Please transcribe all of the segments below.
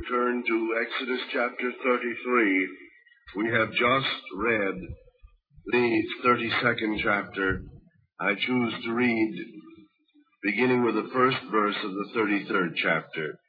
turn to Exodus chapter 33. We have just read the 32nd chapter. I choose to read beginning with the first verse of the 33rd chapter.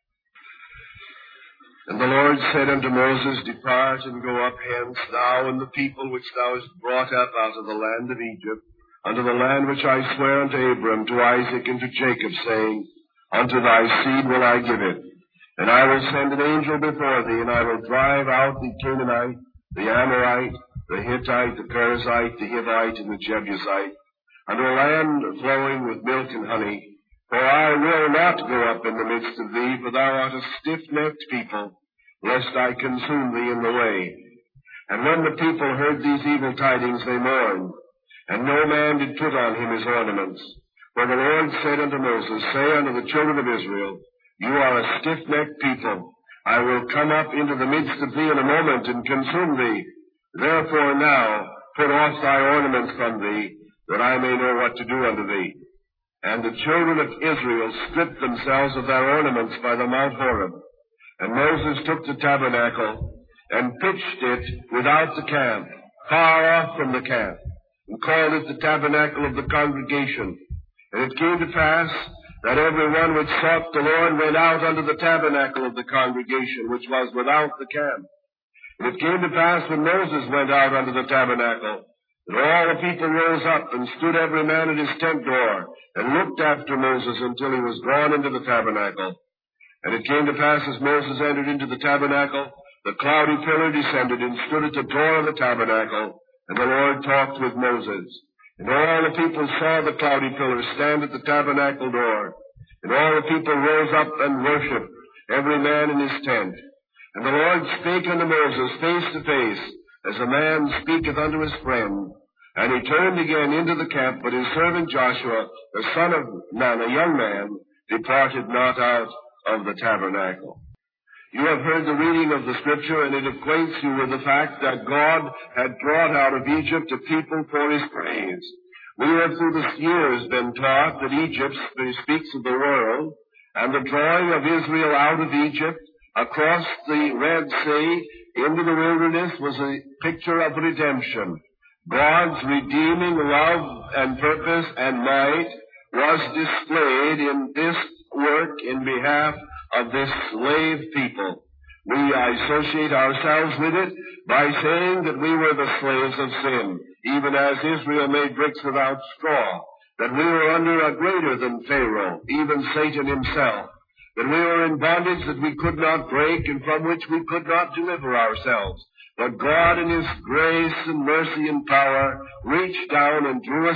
And the Lord said unto Moses, Depart and go up hence, thou and the people which thou hast brought up out of the land of Egypt, unto the land which I swear unto Abram, to Isaac, and to Jacob, saying, Unto thy seed will I give it. And I will send an angel before thee, and I will drive out the Canaanite, the Amorite, the Hittite, the Perizzite, the Hivite, and the Jebusite, unto a land flowing with milk and honey. For I will not go up in the midst of thee, for thou art a stiff-necked people, lest I consume thee in the way. And when the people heard these evil tidings, they mourned, and no man did put on him his ornaments. For the Lord said unto Moses, Say unto the children of Israel, You are a stiff-necked people. I will come up into the midst of thee in a moment, and consume thee. Therefore now put off thy ornaments from thee, that I may know what to do unto thee. And the children of Israel stripped themselves of their ornaments by the Mount Horeb. And Moses took the tabernacle, and pitched it without the camp, far off from the camp, and called it the tabernacle of the congregation. And it came to pass that every one which sought the Lord went out unto the tabernacle of the congregation, which was without the camp. And it came to pass when Moses went out unto the tabernacle, that all the people rose up and stood every man at his tent door, and looked after Moses until he was gone into the tabernacle. And it came to pass as Moses entered into the tabernacle, the cloudy pillar descended and stood at the door of the tabernacle, and the Lord talked with Moses. And all the people saw the cloudy pillar stand at the tabernacle door. And all the people rose up and worshipped, every man in his tent. And the Lord spake unto Moses face to face, as a man speaketh unto his friend. And he turned again into the camp, but his servant Joshua, the son of Nun, a young man, departed not out of the tabernacle. You have heard the reading of the Scripture, and it acquaints you with the fact that God had brought out of Egypt a people for His praise. We have through the years been taught that Egypt speaks of the world, and the drawing of Israel out of Egypt across the Red Sea into the wilderness was a picture of redemption. God's redeeming love and purpose and might was displayed in this work in behalf of this slave people. We associate ourselves with it by saying that we were the slaves of sin, even as Israel made bricks without straw, that we were under a greater than Pharaoh, even Satan himself, that we were in bondage that we could not break and from which we could not deliver ourselves. But God in His grace and mercy and power reached down and drew us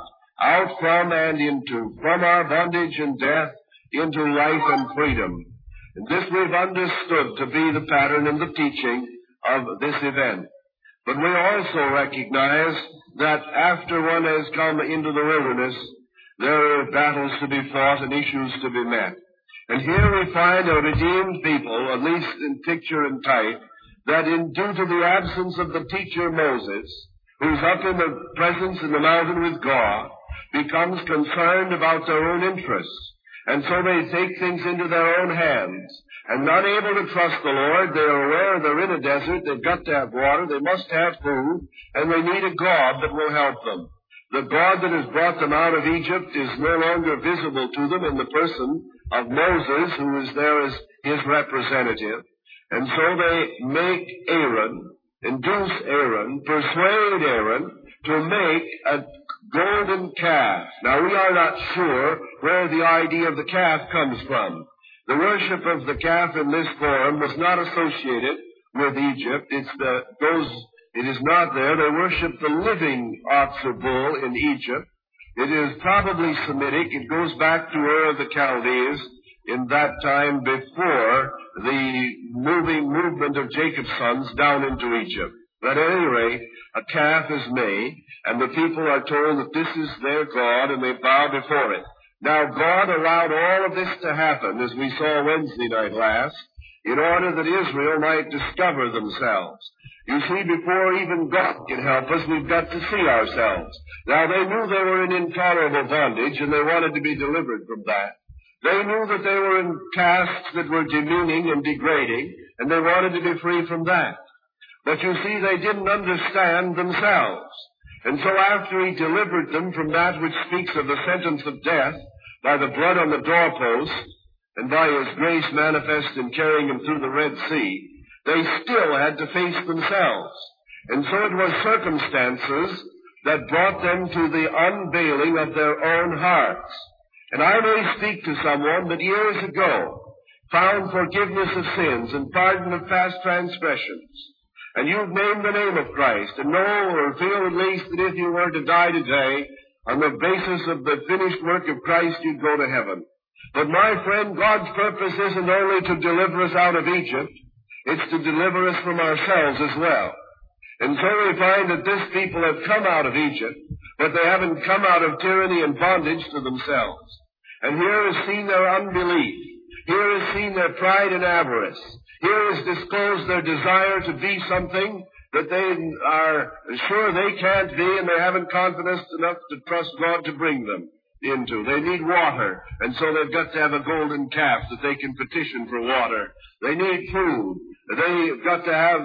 out from and into, from our bondage and death, into life and freedom. And this we've understood to be the pattern and the teaching of this event. But we also recognize that after one has come into the wilderness, there are battles to be fought and issues to be met. And here we find a redeemed people, at least in picture and type, that due to the absence of the teacher Moses, who's up in the presence in the mountain with God, becomes concerned about their own interests. And so they take things into their own hands. And not able to trust the Lord, they're aware they're in a desert, they've got to have water, they must have food, and they need a God that will help them. The God that has brought them out of Egypt is no longer visible to them in the person of Moses, who is there as his representative. And so they make Aaron, induce Aaron, persuade Aaron to make a golden calf. Now, we are not sure where the idea of the calf comes from. The worship of the calf in this form was not associated with Egypt. It is not there. They worship the living ox or bull in Egypt. It is probably Semitic. It goes back to Ur of the Chaldees in that time before the movement of Jacob's sons down into Egypt. But at any rate, a calf is made, and the people are told that this is their God, and they bow before it. Now, God allowed all of this to happen, as we saw Wednesday night last, in order that Israel might discover themselves. You see, before even God can help us, we've got to see ourselves. Now, they knew they were in intolerable bondage, and they wanted to be delivered from that. They knew that they were in castes that were demeaning and degrading, and they wanted to be free from that. But you see, they didn't understand themselves. And so after he delivered them from that which speaks of the sentence of death by the blood on the doorpost and by his grace manifest in carrying them through the Red Sea, they still had to face themselves. And so it was circumstances that brought them to the unveiling of their own hearts. And I may speak to someone that years ago found forgiveness of sins and pardon of past transgressions. And you've named the name of Christ and know or feel at least that if you were to die today, on the basis of the finished work of Christ, you'd go to heaven. But my friend, God's purpose isn't only to deliver us out of Egypt, it's to deliver us from ourselves as well. And so we find that this people have come out of Egypt, but they haven't come out of tyranny and bondage to themselves. And here is seen their unbelief. Here is seen their pride and avarice. Here is disclosed their desire to be something that they are sure they can't be, and they haven't confidence enough to trust God to bring them into. They need water, and so they've got to have a golden calf that they can petition for water. They need food. They've got to have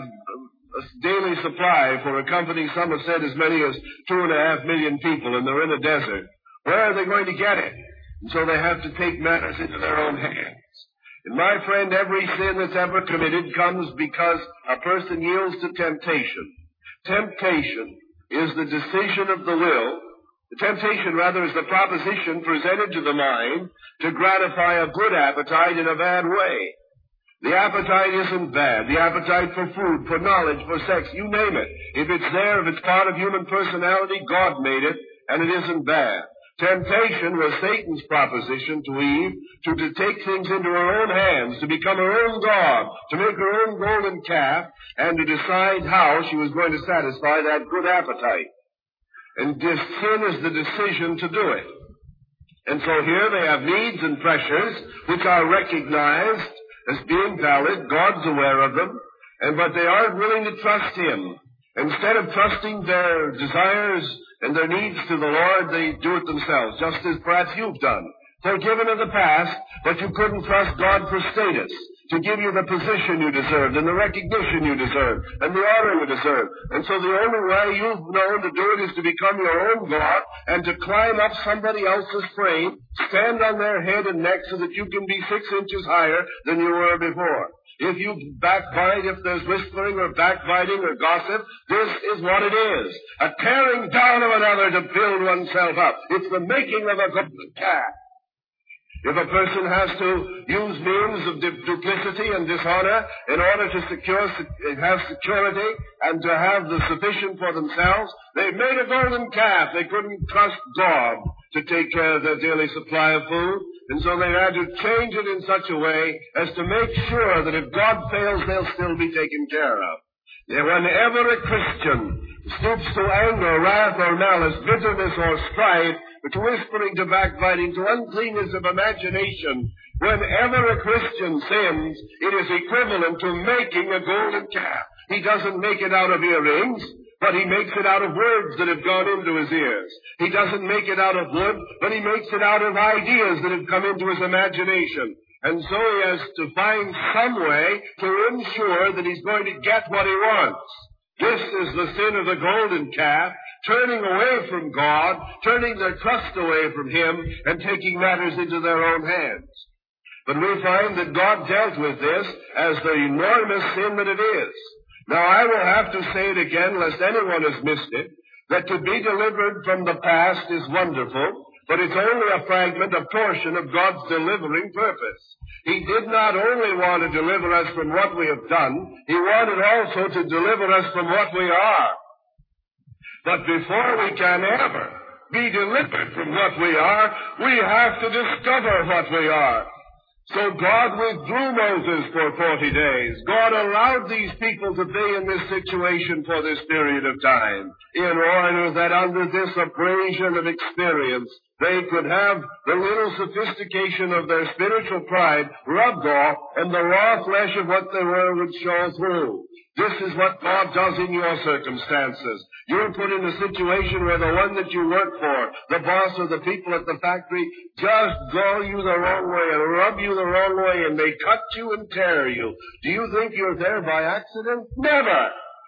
a daily supply for a company, some have said as many as 2.5 million people, and they're in a desert. Where are they going to get it? And so they have to take matters into their own hands. And my friend, every sin that's ever committed comes because a person yields to temptation. Temptation is the decision of the will. The temptation, rather, is the proposition presented to the mind to gratify a good appetite in a bad way. The appetite isn't bad. The appetite for food, for knowledge, for sex, you name it. If it's there, if it's part of human personality, God made it, and it isn't bad. Temptation was Satan's proposition to Eve to take things into her own hands, to become her own God, to make her own golden calf, and to decide how she was going to satisfy that good appetite. And this sin is the decision to do it. And so here they have needs and pressures which are recognized as being valid. God's aware of them, but they aren't willing to trust Him. Instead of trusting their desires and their needs to the Lord, they do it themselves, just as perhaps you've done. Forgiven of the past, but you couldn't trust God for status, to give you the position you deserved, and the recognition you deserved, and the honor you deserved. And so the only way you've known to do it is to become your own God, and to climb up somebody else's frame, stand on their head and neck so that you can be 6 inches higher than you were before. If you backbite, if there's whispering or backbiting or gossip, this is what it is. A tearing down of another to build oneself up. It's the making of a good calf. If a person has to use means of duplicity and dishonor in order to have security and to have the sufficient for themselves, they made a golden calf. They couldn't trust God to take care of their daily supply of food. And so they had to change it in such a way as to make sure that if God fails, they'll still be taken care of. Whenever a Christian stoops to anger, wrath, or malice, bitterness, or strife, to whispering, to backbiting, to uncleanness of imagination, whenever a Christian sins, it is equivalent to making a golden calf. He doesn't make it out of earrings, but he makes it out of words that have gone into his ears. He doesn't make it out of wood, but he makes it out of ideas that have come into his imagination. And so he has to find some way to ensure that he's going to get what he wants. This is the sin of the golden calf, turning away from God, turning their trust away from Him, and taking matters into their own hands. But we find that God dealt with this as the enormous sin that it is. Now, I will have to say it again, lest anyone has missed it, that to be delivered from the past is wonderful, but it's only a fragment, a portion of God's delivering purpose. He did not only want to deliver us from what we have done, He wanted also to deliver us from what we are. But before we can ever be delivered from what we are, we have to discover what we are. So God withdrew Moses for 40 days. God allowed these people to be in this situation for this period of time, in order that under this abrasion of experience, They could have the little sophistication of their spiritual pride rubbed off, and the raw flesh of what they were would show through. This is what God does in your circumstances. You're put in a situation where the one that you work for, the boss or the people at the factory, just go you the wrong way and rub you the wrong way, and they cut you and tear you. Do you think you're there by accident? Never!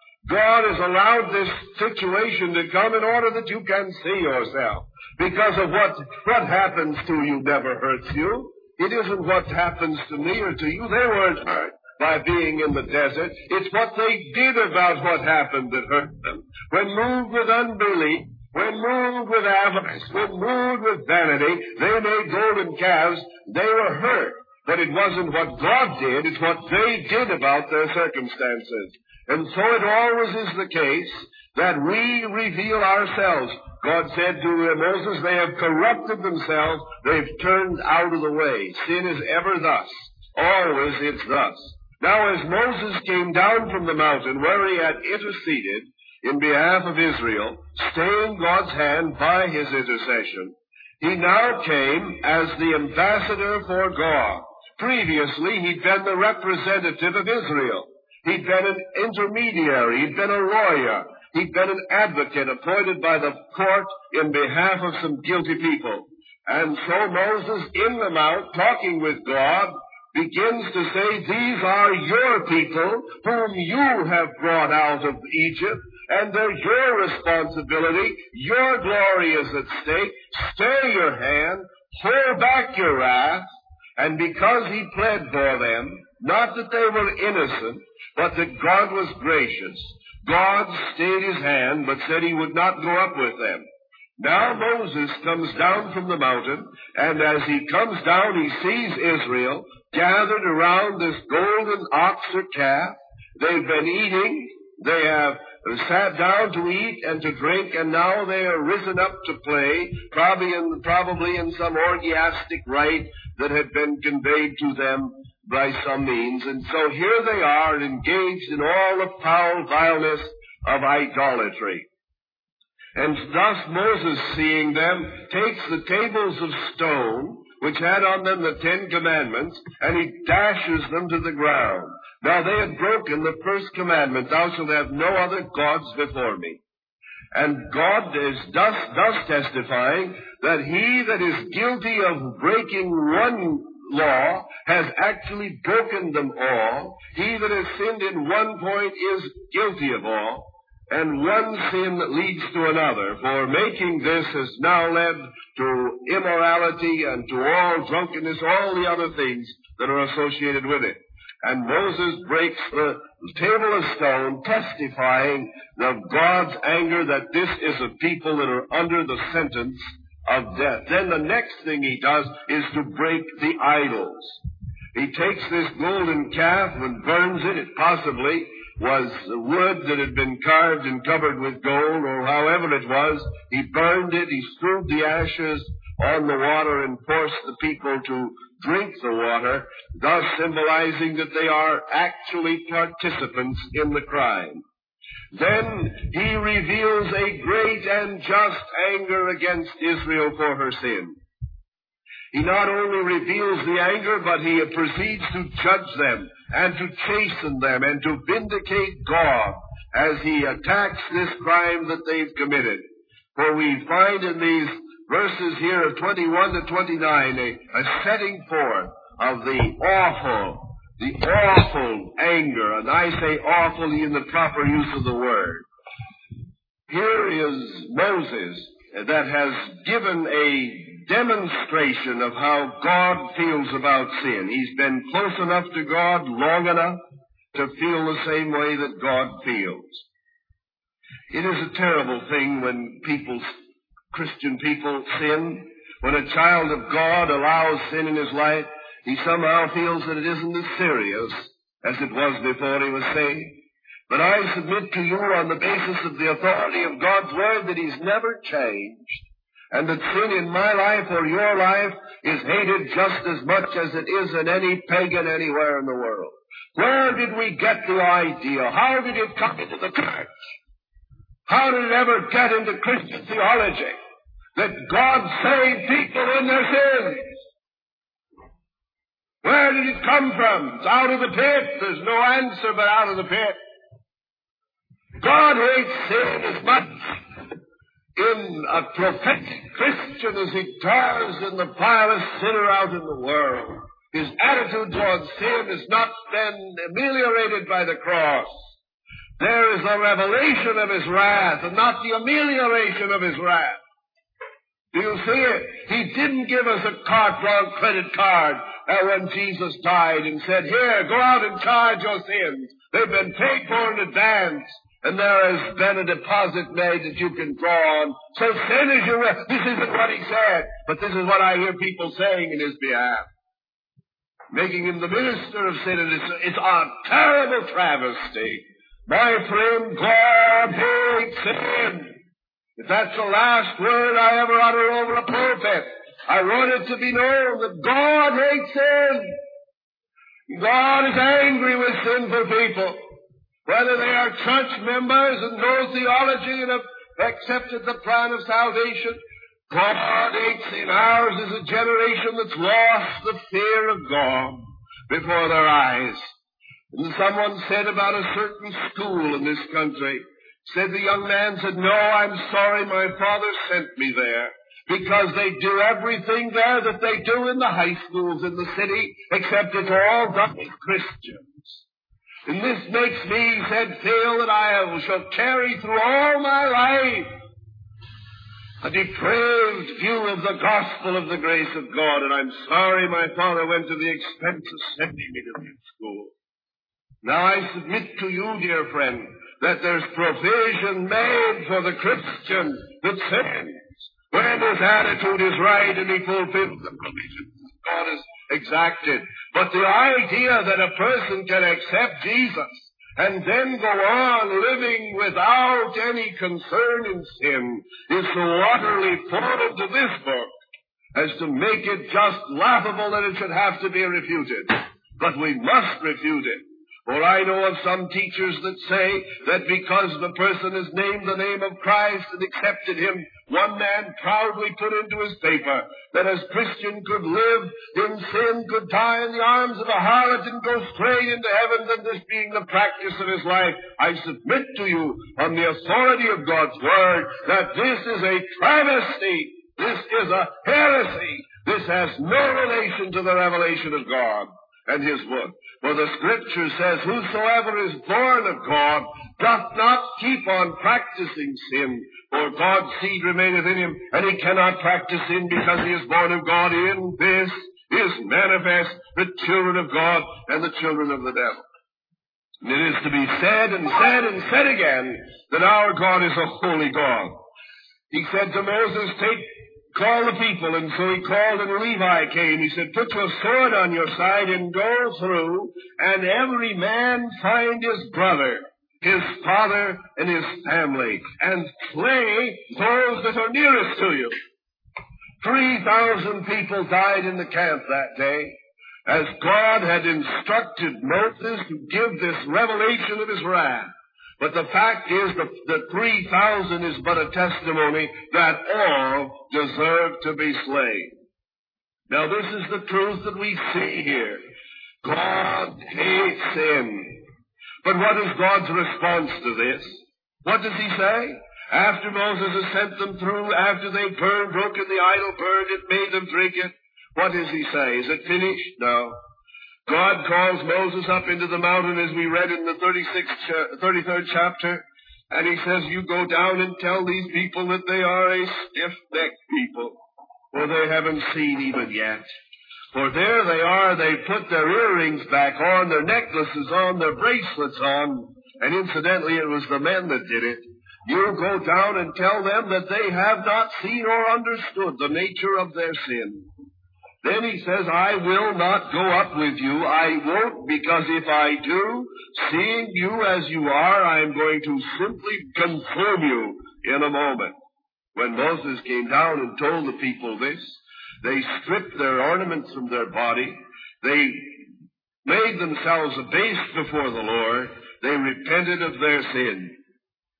God has allowed this situation to come in order that you can see yourself. Because of what happens to you never hurts you. It isn't what happens to me or to you. They weren't hurt by being in the desert. It's what they did about what happened that hurt them. When moved with unbelief, when moved with avarice, when moved with vanity, they made golden calves. They were hurt. But it wasn't what God did. It's what they did about their circumstances. And so it always is the case that we reveal ourselves. God said to Moses, they have corrupted themselves. They've turned out of the way. Sin is ever thus. Always it's thus. Now as Moses came down from the mountain where he had interceded in behalf of Israel, staying God's hand by his intercession, he now came as the ambassador for God. Previously, he'd been the representative of Israel. He'd been an intermediary. He'd been a lawyer. He'd been an advocate appointed by the court in behalf of some guilty people. And so Moses, in the mount, talking with God, begins to say, these are your people whom you have brought out of Egypt, and they're your responsibility. Your glory is at stake. Stay your hand. Hold back your wrath. And because he pled for them, not that they were innocent, but that God was gracious, God stayed his hand, but said he would not go up with them. Now Moses comes down from the mountain, and as he comes down, he sees Israel gathered around this golden ox or calf. They've been eating. They have sat down to eat and to drink, and now they are risen up to play, probably in some orgiastic rite that had been conveyed to them by some means. And so here they are engaged in all the foul vileness of idolatry. And thus Moses, seeing them, takes the tables of stone, which had on them the 10 Commandments, and he dashes them to the ground. Now they had broken the first commandment, thou shalt have no other gods before me. And God is thus testifying that he that is guilty of breaking one law has actually broken them all. He that has sinned in one point is guilty of all. And one sin leads to another, for making this has now led to immorality and to all drunkenness, all the other things that are associated with it. And Moses breaks the table of stone, testifying of God's anger that this is a people that are under the sentence of death. Then the next thing he does is to break the idols. He takes this golden calf and burns it. It possibly was wood that had been carved and covered with gold, or however it was. He burned it. He strewed the ashes on the water and forced the people to drink the water, thus symbolizing that they are actually participants in the crime. Then he reveals a great and just anger against Israel for her sin. He not only reveals the anger, but he proceeds to judge them and to chasten them and to vindicate God as he attacks this crime that they've committed. For we find in these verses here of 21 to 29 a setting forth of the awful anger, and I say awful in the proper use of the word. Here is Moses that has given a demonstration of how God feels about sin. He's been close enough to God long enough to feel the same way that God feels. It is a terrible thing when Christian people sin. When a child of God allows sin in his life, he somehow feels that it isn't as serious as it was before he was saved. But I submit to you on the basis of the authority of God's Word that he's never changed, and that sin in my life or your life is hated just as much as it is in any pagan anywhere in the world. Where did we get the idea? How did it come into the church? How did it ever get into Christian theology that God saved people in their sins. Where did it come from? It's out of the pit. There's no answer but out of the pit. God hates sin as much in a prophetic Christian as he does in the vilest sinner out in the world. His attitude towards sin is not then ameliorated by the cross. There is a revelation of his wrath and not the amelioration of his wrath. Do you see it? He didn't give us a carte blanche credit card when Jesus died and said, here, go out and charge your sins. They've been paid for in advance, and there has been a deposit made that you can draw on. So sin as you will. This isn't what he said, but this is what I hear people saying in his behalf. Making him the minister of sin, and it's a terrible travesty. My friend, God hates sin. If that's the last word I ever utter over a pulpit, I want it to be known that God hates sin. God is angry with sinful people. Whether they are church members and know theology and have accepted the plan of salvation, God hates sin. Ours is a generation that's lost the fear of God before their eyes. And someone said about a certain school in this country, said the young man said, no, I'm sorry my father sent me there, because they do everything there that they do in the high schools in the city, except it's all done with Christians. And this makes me, he said, feel that I shall carry through all my life a depraved view of the gospel of the grace of God, and I'm sorry my father went to the expense of sending me to that school. Now I submit to you, dear friend, that there's provision made for the Christian that sins when his attitude is right and he fulfills the provisions God has exacted. But the idea that a person can accept Jesus and then go on living without any concern in sin is so utterly foreign to this book as to make it just laughable that it should have to be refuted. But we must refute it. For I know of some teachers that say that because the person has named the name of Christ and accepted him, one man proudly put into his paper that as Christian could live in sin, could die in the arms of a harlot and go straight into heaven, and this being the practice of his life, I submit to you on the authority of God's word that this is a travesty. This is a heresy. This has no relation to the revelation of God and his word. For the Scripture says, whosoever is born of God doth not keep on practicing sin, for God's seed remaineth in him, and he cannot practice sin because he is born of God. In this is manifest the children of God and the children of the devil. And it is to be said and said and said again that our God is a holy God. He said to Moses, call the people, and so he called, and Levi came. He said, put your sword on your side and go through, and every man find his brother, his father, and his family, and slay those that are nearest to you. 3,000 people died in the camp that day, as God had instructed Moses to give this revelation of his wrath. But the fact is that the 3,000 is but a testimony that all deserve to be slain. Now this is the truth that we see here. God hates sin. But what is God's response to this? What does he say? After Moses has sent them through, after they broken the idol, burned it, made them drink it, what does he say? Is it finished? No. God calls Moses up into the mountain, as we read in the 33rd chapter, and he says, you go down and tell these people that they are a stiff-necked people, for they haven't seen even yet. For there they are, they put their earrings back on, their necklaces on, their bracelets on, and incidentally it was the men that did it. You go down and tell them that they have not seen or understood the nature of their sin. Then he says, I will not go up with you. I won't, because if I do, seeing you as you are, I am going to simply consume you in a moment. When Moses came down and told the people this, they stripped their ornaments from their body. They made themselves abased before the Lord. They repented of their sin.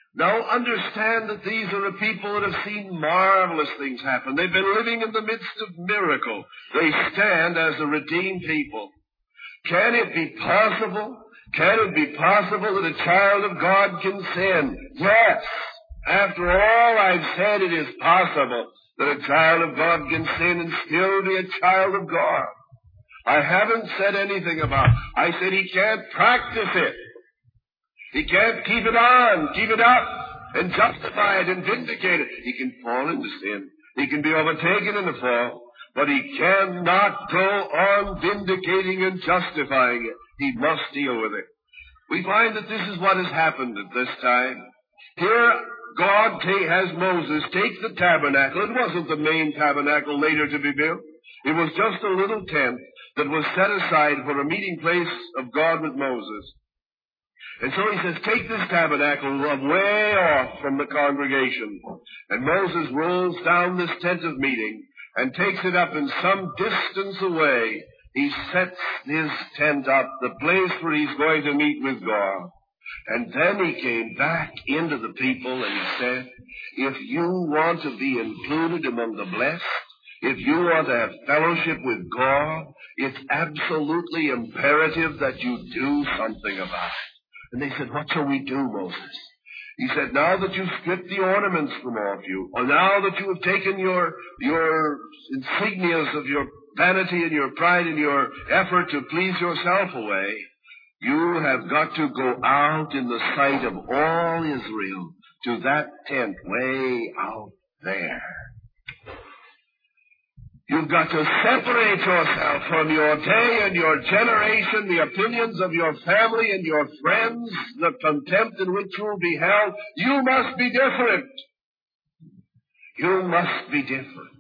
Now understand that these are a people that have seen marvelous things happen. They've been living in the midst of miracle. They stand as a redeemed people. Can it be possible? Can it be possible that a child of God can sin? Yes. After all I've said, it is possible that a child of God can sin and still be a child of God. I haven't said anything about it. I said he can't practice it. He can't keep it on, keep it up, and justify it and vindicate it. He can fall into sin. He can be overtaken in the fall. But he cannot go on vindicating and justifying it. He must deal with it. We find that this is what has happened at this time. Here, God has Moses take the tabernacle. It wasn't the main tabernacle later to be built. It was just a little tent that was set aside for a meeting place of God with Moses. And so he says, take this tabernacle way off from the congregation. And Moses rolls down this tent of meeting and takes it up in some distance away. He sets his tent up, the place where he's going to meet with God. And then he came back into the people and he said, if you want to be included among the blessed, if you want to have fellowship with God, it's absolutely imperative that you do something about it. And they said, what shall we do, Moses? He said, now that you've stripped the ornaments from off you, or now that you have taken your insignias of your vanity and your pride and your effort to please yourself away, you have got to go out in the sight of all Israel to that tent way out there. You've got to separate yourself from your day and your generation, the opinions of your family and your friends, the contempt in which you will be held. You must be different. You must be different.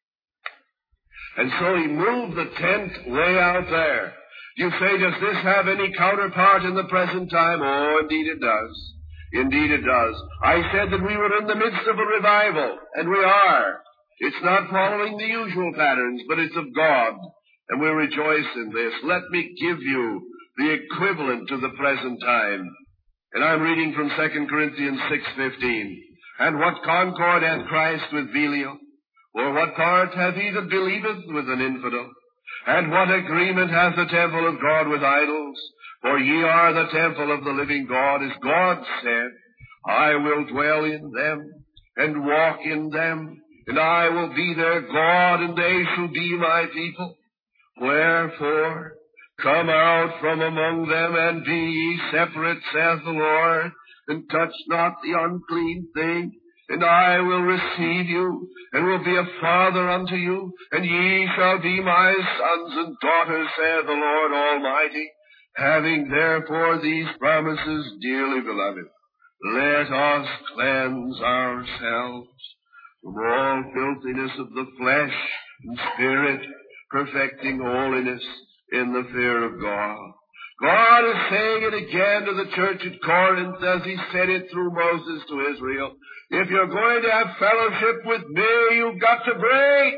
And so he moved the tent way out there. You say, does this have any counterpart in the present time? Oh, indeed it does. Indeed it does. I said that we were in the midst of a revival, and we are. It's not following the usual patterns, but it's of God, and we rejoice in this. Let me give you the equivalent to the present time. And I'm reading from 2 Corinthians 6:15. And what concord hath Christ with Belial? Or what part hath he that believeth with an infidel? And what agreement hath the temple of God with idols? For ye are the temple of the living God, as God said, I will dwell in them, and walk in them, and I will be their God, and they shall be my people. Wherefore, come out from among them, and be ye separate, saith the Lord, and touch not the unclean thing, and I will receive you, and will be a father unto you, and ye shall be my sons and daughters, saith the Lord Almighty. Having therefore these promises, dearly beloved, let us cleanse ourselves from all filthiness of the flesh and spirit, perfecting holiness in the fear of God. God is saying it again to the church at Corinth as he said it through Moses to Israel. If you're going to have fellowship with me, you've got to break.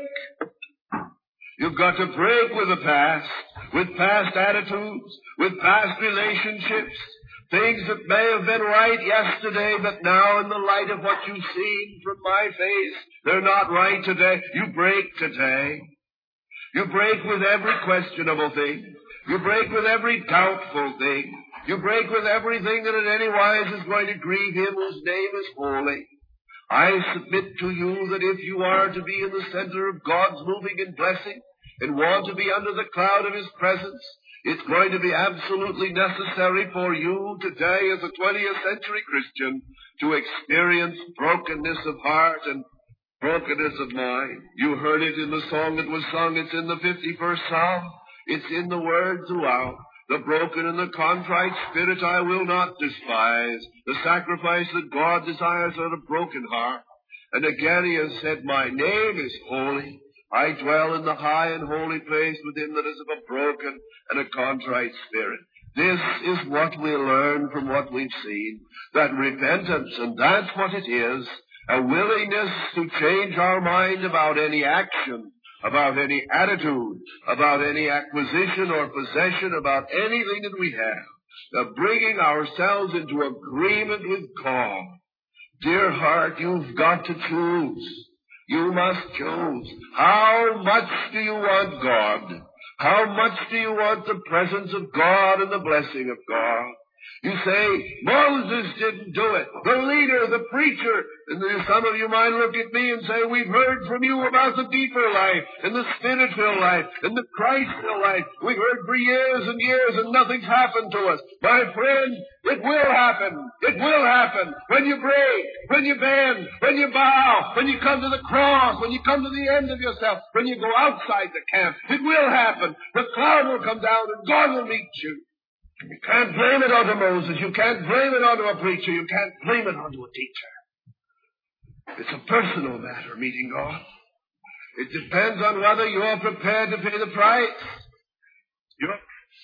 You've got to break with the past, with past attitudes, with past relationships, things that may have been right yesterday, but now in the light of what you've seen from my face, they're not right today. You break today. You break with every questionable thing. You break with every doubtful thing. You break with everything that in any wise is going to grieve him whose name is holy. I submit to you that if you are to be in the center of God's moving and blessing and want to be under the cloud of his presence, it's going to be absolutely necessary for you today as a 20th century Christian to experience brokenness of heart and brokenness of mind. You heard it in the song that was sung. It's in the 51st Psalm. It's in the word throughout. The broken and the contrite spirit I will not despise. The sacrifice that God desires are a broken heart. And again he has said, my name is holy. I dwell in the high and holy place with him that is of a broken and a contrite spirit. This is what we learn from what we've seen. That repentance, and that's what it is, a willingness to change our mind about any action, about any attitude, about any acquisition or possession, about anything that we have, bringing ourselves into agreement with God Dear heart, you've got to choose. You must choose. How much do you want God? How much do you want the presence of God and the blessing of God? You say, Moses didn't do it. The leader, the preacher. And then some of you might look at me and say, we've heard from you about the deeper life and the spirit-filled life and the Christ-filled life. We've heard for years and years and nothing's happened to us. My friend, it will happen. It will happen. When you break, when you bend, when you bow, when you come to the cross, when you come to the end of yourself, when you go outside the camp, it will happen. The cloud will come down and God will meet you. You can't blame it onto Moses. You can't blame it onto a preacher. You can't blame it onto a teacher. It's a personal matter, meeting God. It depends on whether you're prepared to pay the price. Your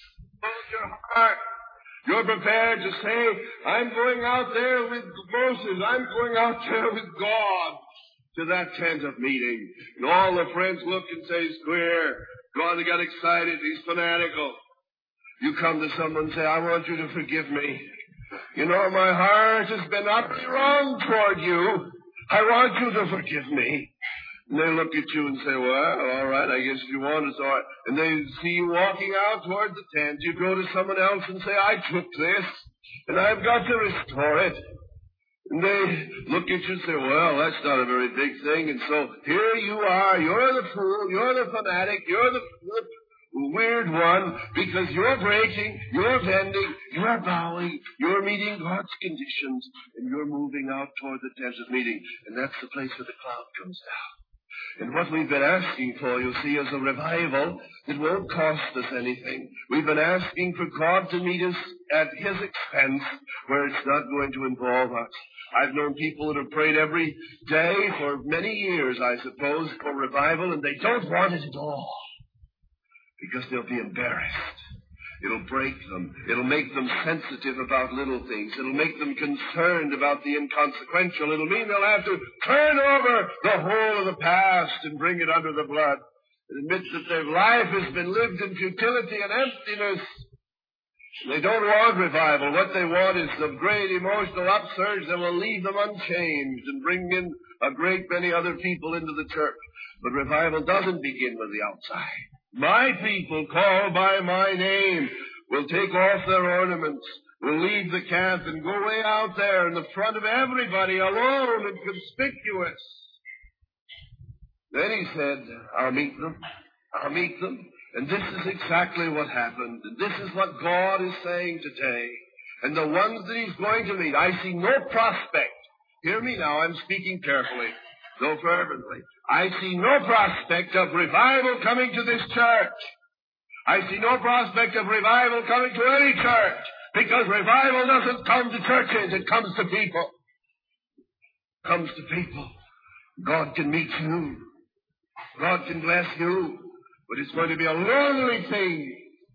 heart. You're prepared to say, I'm going out there with Moses. I'm going out there with God to that tent of meeting. And all the friends look and say, he's queer. God got excited. He's fanatical. You come to someone and say, I want you to forgive me. You know, my heart has been utterly wrong toward you. I want you to forgive me. And they look at you and say, well, all right, I guess if you want it, all right. And they see you walking out toward the tent. You go to someone else and say, I took this, and I've got to restore it. And they look at you and say, well, that's not a very big thing. And so here you are. You're the fool. You're the fanatic. You're the weird one, because you're breaking, you're bending, you're bowing, you're meeting God's conditions, and you're moving out toward the tent of meeting. And that's the place where the cloud comes down. And what we've been asking for, you see, is a revival that won't cost us anything. We've been asking for God to meet us at His expense, where it's not going to involve us. I've known people that have prayed every day for many years, I suppose, for revival, and they don't want it at all. Because they'll be embarrassed. It'll break them. It'll make them sensitive about little things. It'll make them concerned about the inconsequential. It'll mean they'll have to turn over the whole of the past and bring it under the blood and admit that their life has been lived in futility and emptiness. They don't want revival. What they want is the great emotional upsurge that will leave them unchanged and bring in a great many other people into the church. But revival doesn't begin with the outside. My people called by my name will take off their ornaments, will leave the camp and go way out there in the front of everybody, alone and conspicuous. Then he said, I'll meet them. I'll meet them. And this is exactly what happened. And this is what God is saying today. And the ones that he's going to meet, I see no prospect. Hear me now, I'm speaking carefully, though fervently. I see no prospect of revival coming to this church. I see no prospect of revival coming to any church, because revival doesn't come to churches, it comes to people. It comes to people. God can meet you. God can bless you. But it's going to be a lonely thing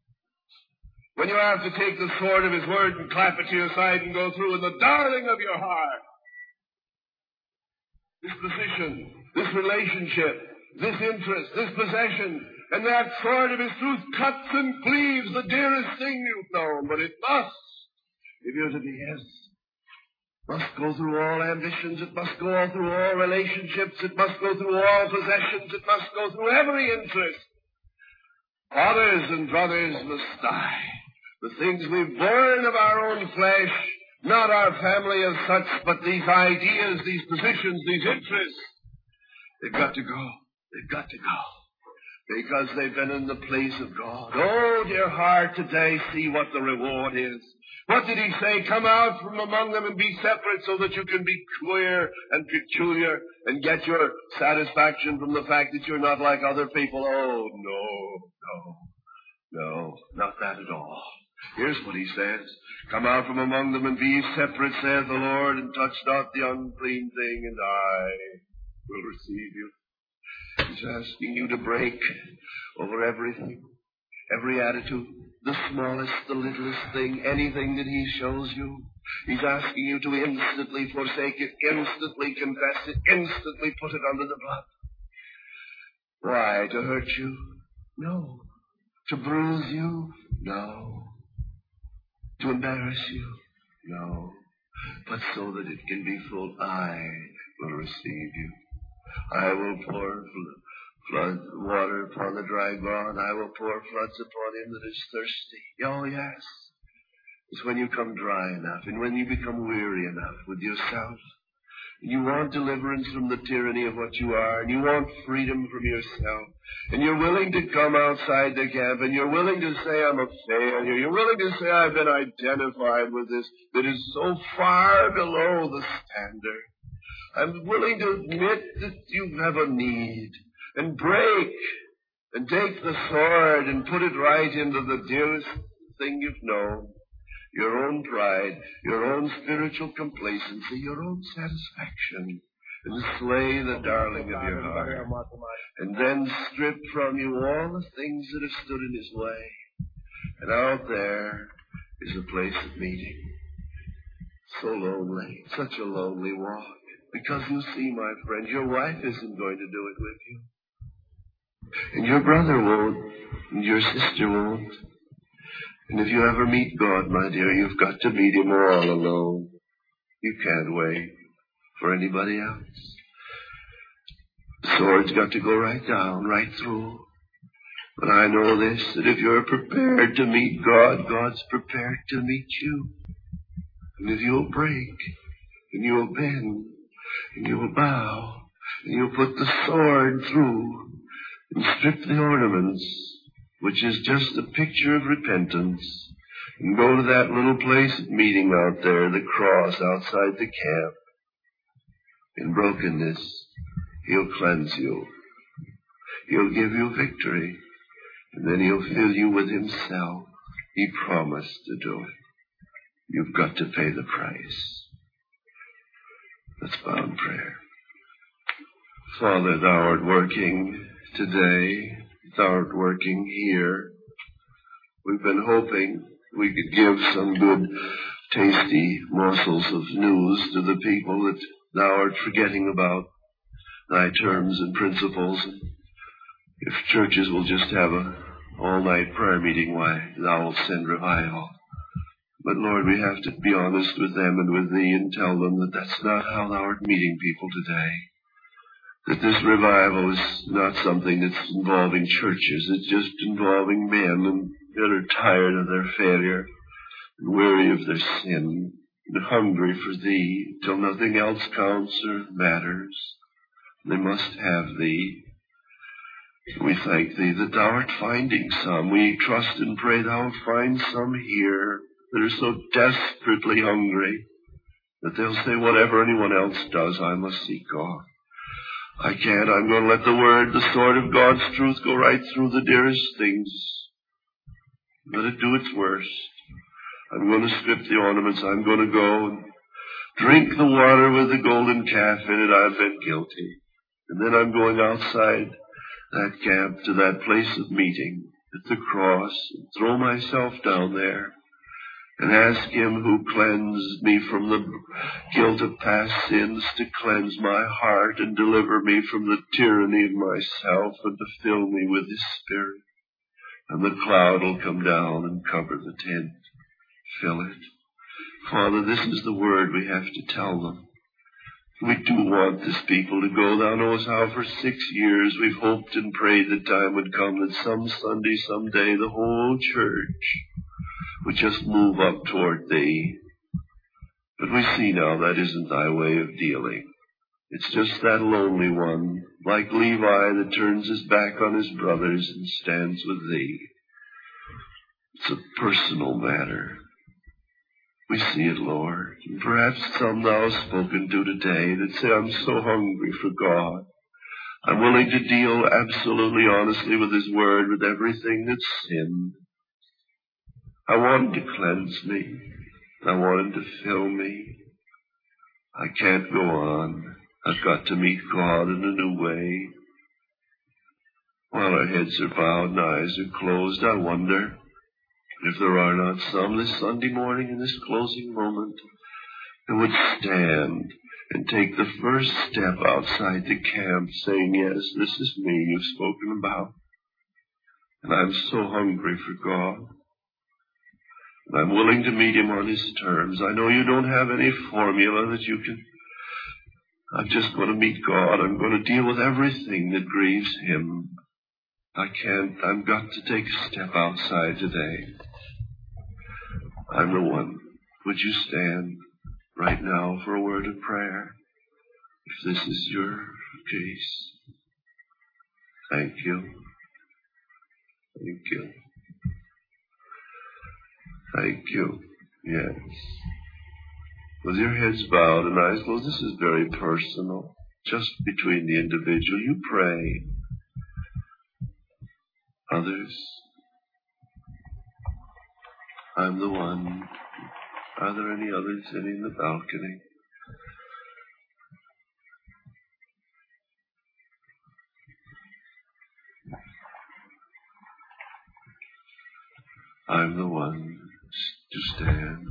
when you have to take the sword of His word and clap it to your side and go through in the darling of your heart. This position, this relationship, this interest, this possession, and that sword of His truth cuts and cleaves the dearest thing you've known. But it must, if you're to be His, must go through all ambitions. It must go through all relationships. It must go through all possessions. It must go through every interest. Fathers and brothers must die. The things we've borne of our own flesh, not our family as such, but these ideas, these positions, these interests, they've got to go. They've got to go. Because they've been in the place of God. Oh, dear heart, today see what the reward is. What did He say? Come out from among them and be separate so that you can be queer and peculiar and get your satisfaction from the fact that you're not like other people. Oh, no, not that at all. Here's what He says. Come out from among them and be separate, saith the Lord, and touch not the unclean thing, and I will receive you. He's asking you to break over everything, every attitude, the smallest, the littlest thing, anything that He shows you. He's asking you to instantly forsake it, instantly confess it, instantly put it under the blood. Why? To hurt you? No. To bruise you? No. To embarrass you? No. but so that it can be full, I will receive you. I will pour flood water upon the dry ground. I will pour floods upon him that is thirsty. Oh, yes. It's when you come dry enough and when you become weary enough with yourself. You want deliverance from the tyranny of what you are, and you want freedom from yourself. And you're willing to come outside the camp, and you're willing to say, I'm a failure. You're willing to say, I've been identified with this that is so far below the standard. I'm willing to admit that you have a need, and break, and take the sword and put it right into the dearest thing you've known. Your own pride, your own spiritual complacency, your own satisfaction, and slay the darling of your heart, and then strip from you all the things that have stood in his way. And out there is a place of meeting. So lonely, such a lonely walk, because you see, my friend, your wife isn't going to do it with you, and your brother won't, and your sister won't. And if you ever meet God, my dear, you've got to meet him all alone. You can't wait for anybody else. The sword's got to go right down, right through. But I know this, that if you're prepared to meet God, God's prepared to meet you. And if you'll break, and you'll bend, and you'll bow, and you'll put the sword through, and strip the ornaments, which is just a picture of repentance, and go to that little place of meeting out there, the cross outside the camp. In brokenness, he'll cleanse you. He'll give you victory, and then he'll fill you with himself. He promised to do it. You've got to pay the price. Let's bow in prayer. Father, thou art working today. Thou art working here. We've been hoping we could give some good, tasty morsels of news to the people that thou art forgetting about thy terms and principles. If churches will just have a all-night prayer meeting, why, thou wilt send revival. But, Lord, we have to be honest with them and with thee and tell them that that's not how thou art meeting people today. That this revival is not something that's involving churches. It's just involving men and that are tired of their failure and weary of their sin and hungry for thee till nothing else counts or matters. They must have thee. We thank thee that thou art finding some. We trust and pray thou wilt find some here that are so desperately hungry that they'll say, whatever anyone else does, I must seek God. I can't. I'm going to let the word, the sword of God's truth, go right through the dearest things. Let it do its worst. I'm going to strip the ornaments. I'm going to go and drink the water with the golden calf in it. I've been guilty. And then I'm going outside that camp to that place of meeting at the cross and throw myself down there and ask him who cleansed me from the guilt of past sins to cleanse my heart and deliver me from the tyranny of myself and to fill me with his Spirit. And the cloud will come down and cover the tent. Fill it. Father, this is the word we have to tell them. We do want this people to go. Thou knowest how for 6 years we've hoped and prayed the time would come that some Sunday, someday, the whole church would just move up toward thee. But we see now that isn't thy way of dealing. It's just that lonely one, like Levi, that turns his back on his brothers and stands with thee. It's a personal matter. We see it, Lord. And perhaps some thou hast spoken to today that say, I'm so hungry for God. I'm willing to deal absolutely honestly with his word, with everything that's sin. I want him to cleanse me. I want him to fill me. I can't go on. I've got to meet God in a new way. While our heads are bowed and eyes are closed, I wonder if there are not some this Sunday morning in this closing moment who would stand and take the first step outside the camp saying, yes, this is me you've spoken about. And I'm so hungry for God. I'm willing to meet him on his terms. I know you don't have any formula that you can... I'm just going to meet God. I'm going to deal with everything that grieves him. I can't. I've got to take a step outside today. I'm the one. Would you stand right now for a word of prayer, if this is your case? Thank you. Thank you. Thank you. Yes. With your heads bowed and eyes closed, this is very personal, just between the individual. You pray. Others, I'm the one. Are there any others sitting in the balcony? I'm the one to stand.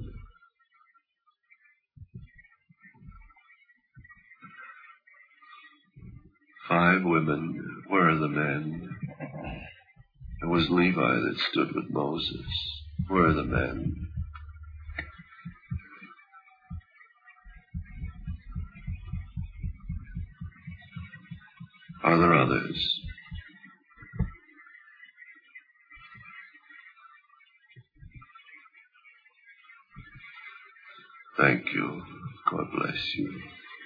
Five women. Where are the men? It was Levi that stood with Moses. Where are the men? Are there others? Thank you. God bless you.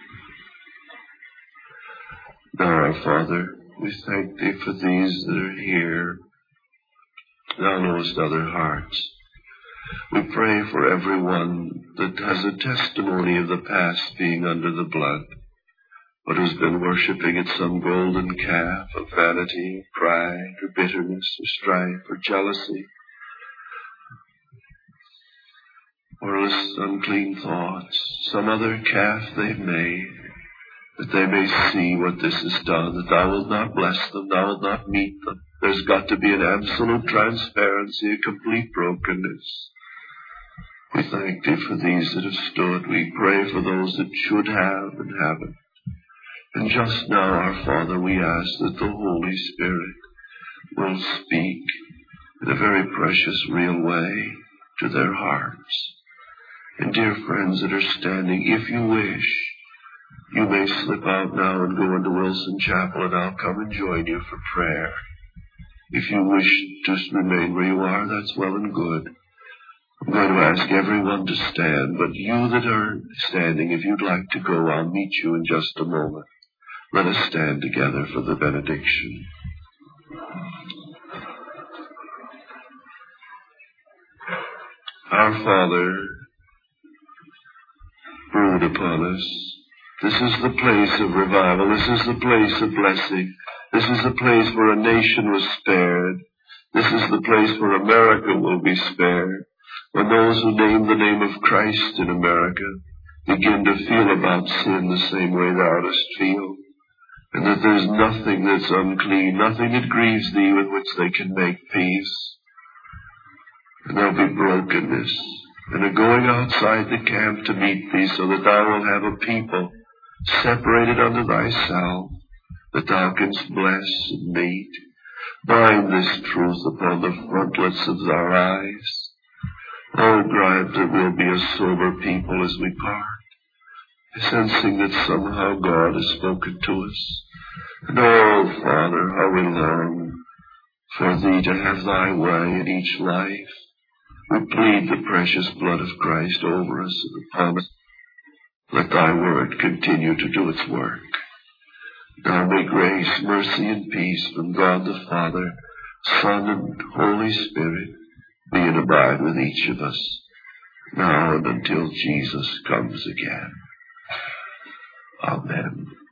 Now, our Father, we thank Thee for these that are here. Thou knowest other hearts. We pray for everyone that has a testimony of the past being under the blood, but who's been worshipping at some golden calf of vanity, pride, or bitterness, or strife, or jealousy, or unclean thoughts, some other calf they've made, that they may see what this has done, that Thou wilt not bless them, Thou wilt not meet them. There's got to be an absolute transparency, a complete brokenness. We thank Thee for these that have stood. We pray for those that should have and haven't. And just now, our Father, we ask that the Holy Spirit will speak in a very precious, real way to their hearts. And dear friends that are standing, if you wish, you may slip out now and go into Wilson Chapel, and I'll come and join you for prayer. If you wish to remain where you are, that's well and good. I'm going to ask everyone to stand, but you that are standing, if you'd like to go, I'll meet you in just a moment. Let us stand together for the benediction. Our Father, brood upon us. This is the place of revival. This is the place of blessing. This is the place where a nation was spared. This is the place where America will be spared. When those who name the name of Christ in America begin to feel about sin the same way thou dost feel, and that there's nothing that's unclean, nothing that grieves thee with which they can make peace, and there'll be brokenness, and a going outside the camp to meet thee, so that thou wilt have a people separated unto thyself, that thou canst bless and meet. Bind this truth upon the frontlets of our eyes. Oh, grant that we'll be a sober people as we part, sensing that somehow God has spoken to us. And oh, Father, how we long for Thee to have Thy way in each life. We plead the precious blood of Christ over us and upon us. Let Thy word continue to do its work. Now may grace, mercy, and peace from God the Father, Son, and Holy Spirit be and abide with each of us, now and until Jesus comes again. Amen.